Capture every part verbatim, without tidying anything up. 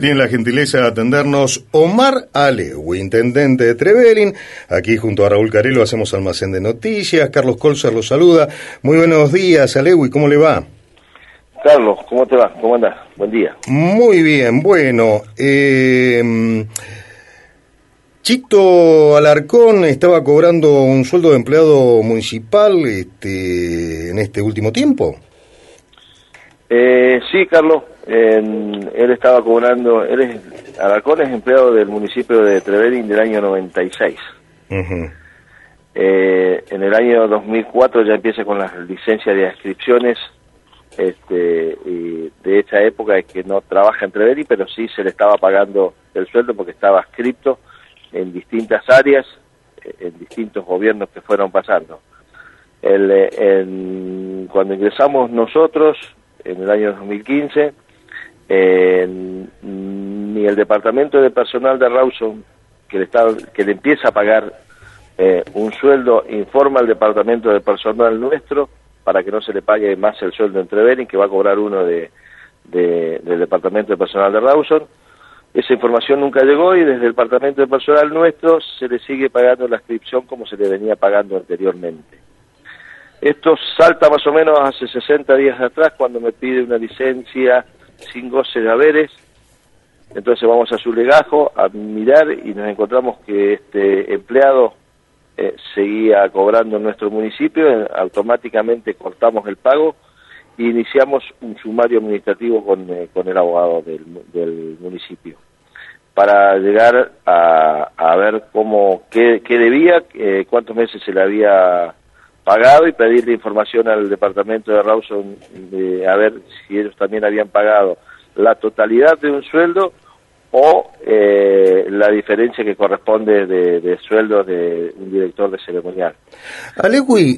tiene la gentileza de atendernos Omar Alewi, intendente de Trevelin. Aquí junto a Raúl Carelo hacemos almacén de noticias. Carlos Colzer lo saluda. Muy buenos días, Alewi, ¿cómo le va? Carlos, ¿cómo te va? ¿Cómo andás? Buen día. Muy bien, bueno. Eh, Chito Alarcón estaba cobrando un sueldo de empleado municipal este, en este último tiempo. Eh, sí, Carlos. Eh, él estaba cobrando, él es, Alarcón es empleado del municipio de Trevelin del año noventa y seis. Uh-huh. Eh, en el año dos mil cuatro ya empieza con las licencias de adscripciones este, y de esa época es que no trabaja en Trevelin, pero sí se le estaba pagando el sueldo porque estaba adscripto en distintas áreas, en distintos gobiernos que fueron pasando. El, en, cuando ingresamos nosotros, en el año dos mil quince, Eh, ni el departamento de personal de Rawson, que le, está, que le empieza a pagar eh, un sueldo, informa al departamento de personal nuestro para que no se le pague más el sueldo en Trevelin, que va a cobrar uno de, de, del departamento de personal de Rawson. Esa información nunca llegó y desde el departamento de personal nuestro se le sigue pagando la inscripción como se le venía pagando anteriormente. Esto salta más o menos hace sesenta días atrás cuando me pide una licencia sin goce de haberes. Entonces vamos a su legajo a mirar y nos encontramos que este empleado eh, seguía cobrando en nuestro municipio. Eh, automáticamente cortamos el pago e iniciamos un sumario administrativo con, eh, con el abogado del, del municipio para llegar a, a ver cómo qué, qué debía, eh, cuántos meses se le había pagado y pedirle información al departamento de Rawson de a ver si ellos también habían pagado la totalidad de un sueldo o eh, la diferencia que corresponde de, de sueldo de un director de ceremonial. Alewi,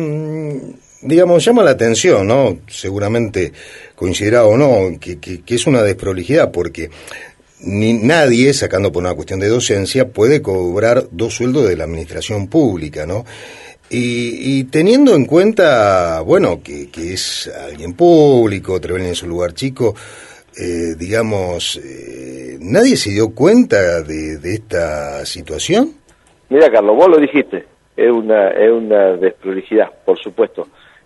eh, digamos, llama la atención, ¿no? Seguramente coincidirá o no, que, que, que es una desprolijidad, porque ni nadie, sacando por una cuestión de docencia, puede cobrar dos sueldos de la administración pública, ¿no? Y, y teniendo en cuenta, bueno, que, que es alguien público, Trevelin es un lugar chico, eh, digamos, eh, ¿nadie se dio cuenta de, de esta situación? Mira, Carlos, vos lo dijiste, es una es una desprolijidad, por supuesto.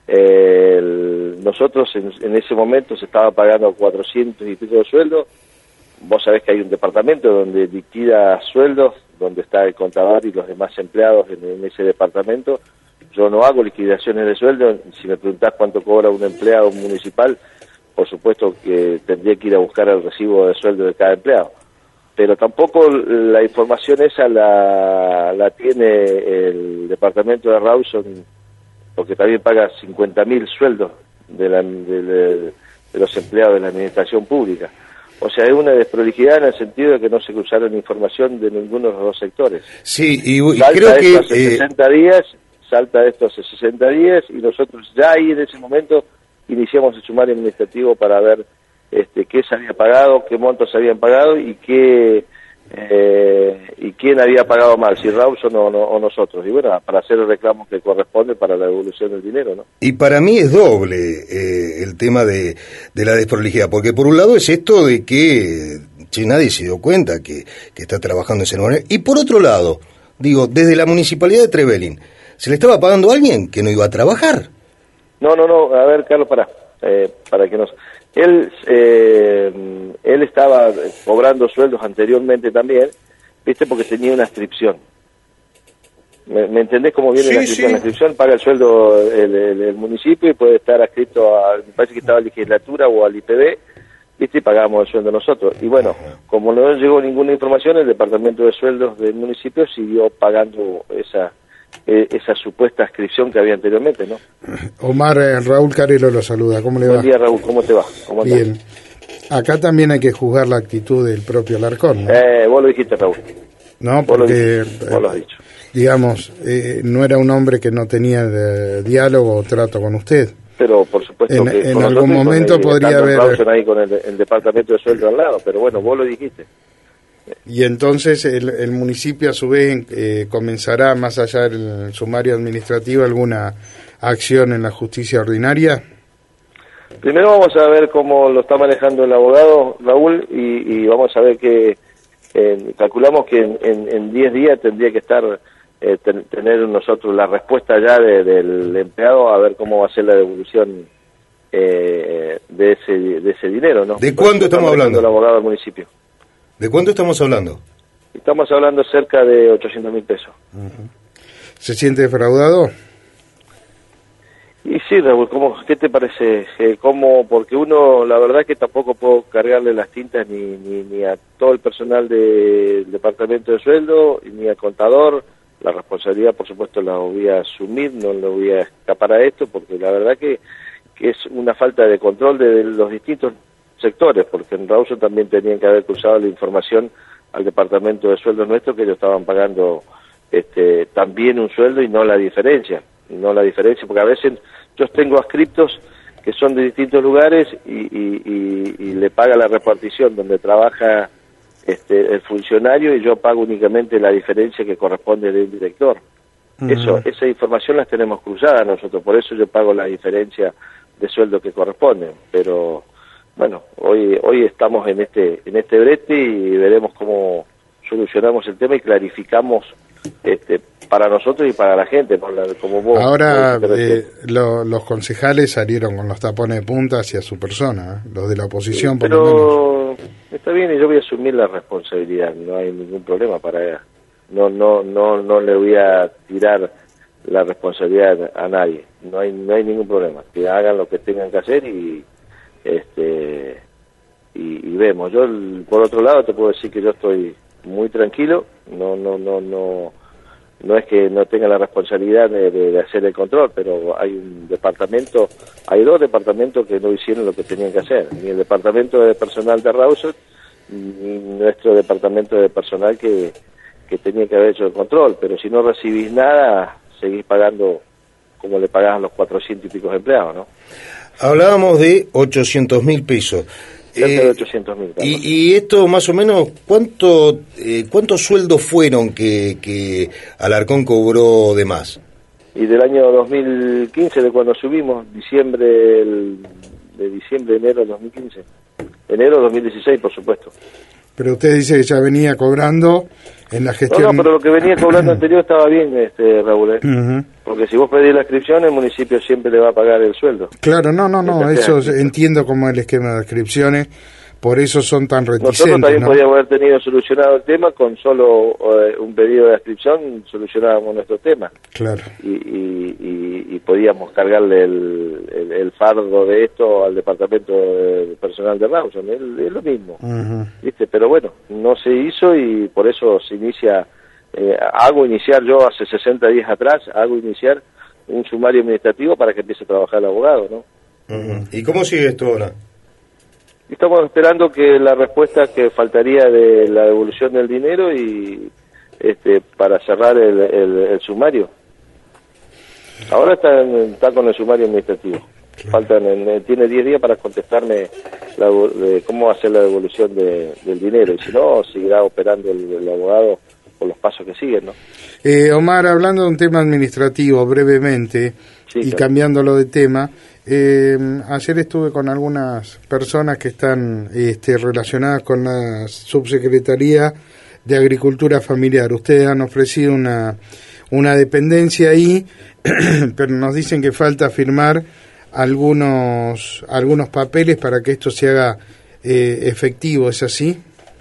Eh, el, nosotros en, en ese momento se estaba pagando cuatrocientos y pico de sueldo. Vos sabés que hay un departamento donde liquida sueldos, donde está el contador y los demás empleados en, en ese departamento. Yo no hago liquidaciones de sueldo. Si me preguntás cuánto cobra un empleado municipal, por supuesto que tendría que ir a buscar el recibo de sueldo de cada empleado. Pero tampoco la información esa la, la tiene el departamento de Rawson, porque también paga cincuenta mil sueldos de, la, de, de, de los empleados de la administración pública. O sea, es una desprolijidad en el sentido de que no se cruzaron información de ninguno de los dos sectores. Sí, y, y salta creo que... Hace eh... sesenta días, salta esto hace sesenta días, y nosotros ya ahí en ese momento iniciamos el sumario administrativo para ver este, qué se había pagado, qué montos se habían pagado y qué eh, y quién había pagado mal, si Rawson o, no, o nosotros. Y bueno, para hacer el reclamo que corresponde para la devolución del dinero, ¿no? Y para mí es doble eh, el tema de, de la desprolijidad, porque por un lado es esto de que che, nadie se dio cuenta que, que está trabajando en ese lugar, y por otro lado, digo, desde la municipalidad de Trevelin, ¿se le estaba pagando a alguien que no iba a trabajar? No, no, no, a ver, Carlos, para, eh, para que nos... Él, eh, él estaba cobrando sueldos anteriormente también, ¿viste? Porque tenía una inscripción. ¿Me, me entendés cómo viene sí, la inscripción? Sí. La inscripción paga el sueldo el, el, el municipio y puede estar adscrito a, me parece que estaba a la legislatura o al I P B, ¿viste? Y pagamos el sueldo nosotros. Y bueno, como no llegó ninguna información, el departamento de sueldos del municipio siguió pagando esa eh, esa supuesta inscripción que había anteriormente, ¿no? Omar, eh, Raúl Carelo lo saluda, ¿cómo le va? Buen día, Raúl, ¿cómo te va? ¿Cómo Bien. Acá también hay que juzgar la actitud del propio Alarcón, ¿no? Eh, vos lo dijiste, Raúl. No, porque, vos lo, dijiste, vos lo has dicho. Digamos, eh, no era un hombre que no tenía de, diálogo o trato con usted. Pero por supuesto en, que en algún momento el, podría haber ahí con el, el departamento de sueldo al lado, pero bueno, vos lo dijiste. Y entonces el, el municipio a su vez eh, comenzará, más allá del sumario administrativo, alguna acción en la justicia ordinaria. Primero vamos a ver cómo lo está manejando el abogado, Raúl, y, y vamos a ver que eh, calculamos que en diez días tendría que estar, eh, ten, tener nosotros la respuesta ya de, del empleado, a ver cómo va a ser la devolución eh, de ese de ese dinero, ¿no? ¿De cuánto estamos hablando? El abogado del municipio. ¿De cuánto estamos hablando? Estamos hablando cerca de ochocientos mil pesos. Uh-huh. ¿Se siente defraudado? Y sí, Raúl, ¿cómo, ¿qué te parece? Eh, ¿cómo? Porque uno, la verdad que tampoco puedo cargarle las tintas ni, ni, ni a todo el personal del departamento de sueldo, ni al contador. La responsabilidad, por supuesto, la voy a asumir, no le voy a escapar a esto, porque la verdad que, que es una falta de control de los distintos sectores, porque en Rawson también tenían que haber cruzado la información al departamento de sueldos nuestro, que ellos estaban pagando este, también un sueldo y no la diferencia. no la diferencia, porque a veces yo tengo adscriptos que son de distintos lugares y, y, y, y le paga la repartición donde trabaja este el funcionario y yo pago únicamente la diferencia que corresponde del director. Uh-huh. Eso, esa información las tenemos cruzadas nosotros, por eso yo pago la diferencia de sueldo que corresponde, pero bueno, hoy hoy estamos en este en este brete y veremos cómo solucionamos el tema y clarificamos este para nosotros y para la gente, ¿no? La, como vos. Ahora eh, lo, los concejales salieron con los tapones de punta hacia su persona, ¿eh? Los de la oposición, sí, por pero lo menos. Está bien y yo voy a asumir la responsabilidad, no hay ningún problema para no no no no le voy a tirar la responsabilidad a nadie, no hay no hay ningún problema, que hagan lo que tengan que hacer y este y, y vemos. Yo por otro lado te puedo decir que yo estoy muy tranquilo, no no no no no es que no tenga la responsabilidad de, de, de hacer el control, pero hay un departamento, hay dos departamentos que no hicieron lo que tenían que hacer, ni el departamento de personal de Rawson, ni nuestro departamento de personal que, que tenía que haber hecho el control, pero si no recibís nada, seguís pagando como le pagás a los cuatrocientos y pico empleados, ¿no? Hablábamos de ochocientos mil pesos. Cerca de ochocientos mil. Y, y esto más o menos, ¿cuánto eh, cuántos sueldos fueron que, que Alarcón cobró de más? Y del año dos mil quince, de cuando subimos, diciembre, el, de diciembre, enero de dos mil quince. Enero de dos mil dieciséis, por supuesto. Pero usted dice que ya venía cobrando en la gestión... No, no, pero lo que venía cobrando anterior estaba bien, este Raúl, ¿eh? Uh-huh. Porque si vos pedís la inscripción, el municipio siempre le va a pagar el sueldo. Claro, no, no, no, eso entiendo cómo es el esquema de inscripciones, por eso son tan reticentes. Nosotros también ¿no? podíamos haber tenido solucionado el tema con solo uh, un pedido de inscripción, solucionábamos nuestro tema. Claro. Y, y, y, y podíamos cargarle el, el, el fardo de esto al departamento de personal de Rawson, es, es lo mismo. Uh-huh. ¿Viste? Pero bueno, no se hizo y por eso se inicia, eh, hago iniciar yo hace sesenta días atrás, hago iniciar un sumario administrativo para que empiece a trabajar el abogado, ¿no? Uh-huh. ¿Y cómo sigue esto ahora? Estamos esperando que la respuesta que faltaría de la devolución del dinero y este para cerrar el, el, el sumario. Ahora está, está con el sumario administrativo. Claro. Faltan, en, tiene diez días para contestarme la, de cómo hacer la devolución de, del dinero. Y si no, seguirá operando el, el abogado por los pasos que siguen, ¿no? Eh, Omar, hablando de un tema administrativo brevemente, sí, y claro, cambiándolo de tema, eh, ayer estuve con algunas personas que están este, relacionadas con la Subsecretaría de Agricultura Familiar. Ustedes han ofrecido una, una dependencia ahí, pero nos dicen que falta firmar algunos, algunos papeles para que esto se haga eh, efectivo, ¿es así?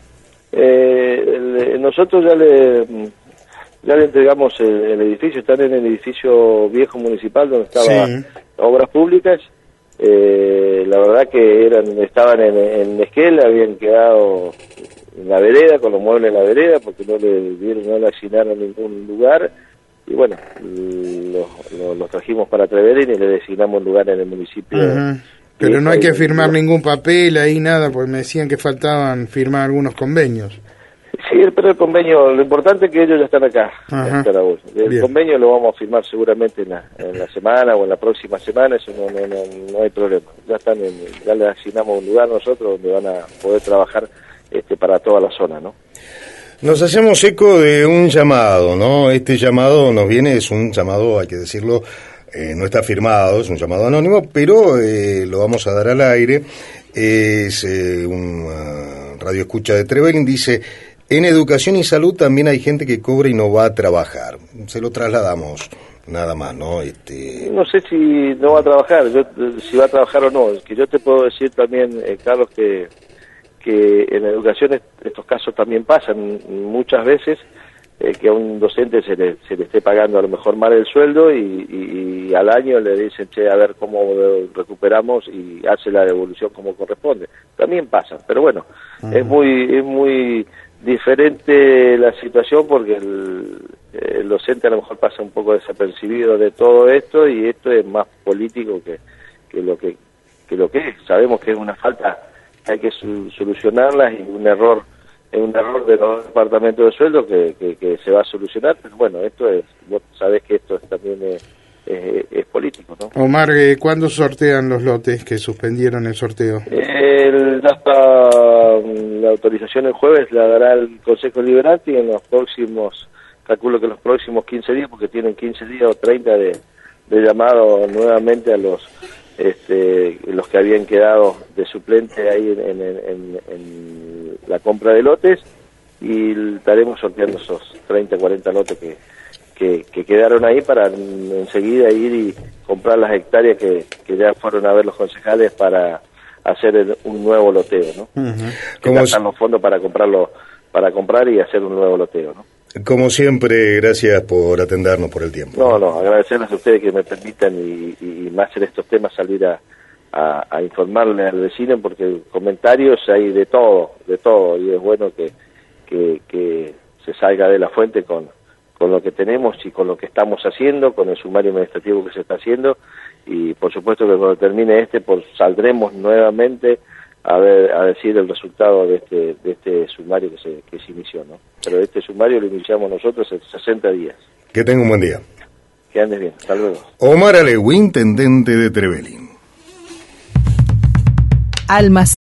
Eh, el, nosotros ya le... Ya le entregamos el, el edificio, están en el edificio viejo municipal donde estaba sí. Obras Públicas. Eh, la verdad que eran estaban en, en Esquel, habían quedado en la vereda, con los muebles en la vereda, porque no le dieron, no le asignaron ningún lugar. Y bueno, los lo, lo trajimos para Treverín y le designamos un lugar en el municipio. Uh-huh. Pero no hay que firmar ningún papel ahí, nada, porque me decían que faltaban firmar algunos convenios. Sí, pero el convenio, lo importante es que ellos ya están acá, en Carabobo. El Bien. convenio lo vamos a firmar seguramente en la, en la semana o en la próxima semana, eso no no no, no hay problema. Ya están en, ya les asignamos un lugar nosotros donde van a poder trabajar este para toda la zona, ¿no? Nos hacemos eco de un llamado, ¿no? Este llamado nos viene, es un llamado, hay que decirlo, eh, no está firmado, es un llamado anónimo, pero eh, lo vamos a dar al aire. Es eh, un uh, radio escucha de Trevelin, dice: en educación y salud también hay gente que cobra y no va a trabajar. Se lo trasladamos, nada más, ¿no? Este... No sé si no va a trabajar, yo, si va a trabajar o no. Es que yo te puedo decir también, eh, Carlos, que, que en educación estos casos también pasan muchas veces, eh, que a un docente se le, se le esté pagando a lo mejor mal el sueldo y, y, y al año le dicen, che, a ver cómo lo recuperamos, y hace la devolución como corresponde. También pasa, pero bueno, uh-huh. es muy es muy diferente la situación porque el, el docente a lo mejor pasa un poco desapercibido de todo esto, y esto es más político que, que lo que, que lo que es. Sabemos que es una falta, hay que su, solucionarla, y un error es un error de los departamentos de sueldo que, que, que se va a solucionar, pero bueno, esto es, vos sabés que esto es, también es, es, es político, ¿no? Omar, ¿cuándo sortean los lotes que suspendieron el sorteo? El, ya está, la autorización el jueves la dará el Consejo Deliberante, y en los próximos, calculo que los próximos quince días, porque tienen quince días o treinta de, de llamado nuevamente a los este, los que habían quedado de suplente ahí en, en, en, en la compra de lotes, y estaremos sorteando esos treinta, cuarenta lotes que, que, que quedaron ahí para enseguida ir y comprar las hectáreas que, que ya fueron a ver los concejales para hacer el, un nuevo loteo, ¿no? Uh-huh. Que gastan los fondos para comprarlo, para comprar y hacer un nuevo loteo, ¿no? Como siempre, gracias por atendernos, por el tiempo. No, no, agradecerles a ustedes que me permitan, y, y más en estos temas, salir a, a, a informarle al vecino, porque comentarios hay de todo, de todo, y es bueno que, que, que se salga de la fuente con, con lo que tenemos y con lo que estamos haciendo, con el sumario administrativo que se está haciendo, y por supuesto que cuando termine este, pues saldremos nuevamente a ver, a decir el resultado de este de este sumario que se que se inició, ¿no? Pero este sumario lo iniciamos nosotros en sesenta días. Que tenga un buen día. Que andes bien. Hasta luego. Omar Alewi, intendente de Trevelin. Almas